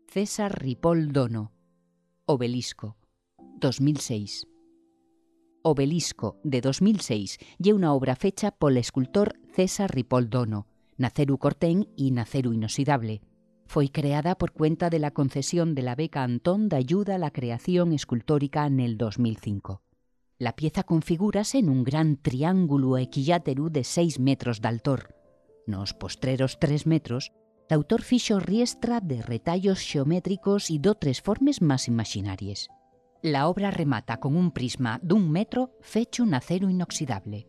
César Ripoll Dono. Obelisco, 2006. Obelisco, de 2006, ye una obra fecha pol escultor César Ripoll Dono, naceru cortén y naceru inoxidable. Foi creada por cuenta de la concesión de la beca Antón d'Ayuda a la Creación Escultórica nel 2005. La pieza configúrase nun gran triángulo equilláteru de 6 metros d'altor. Nos postreros 3 metros, l'autor fixo riestra de retallos xeométricos y d'otres formes más imaxinaries. La obra remata con un prisma d'1 metro fecho en acero inoxidable.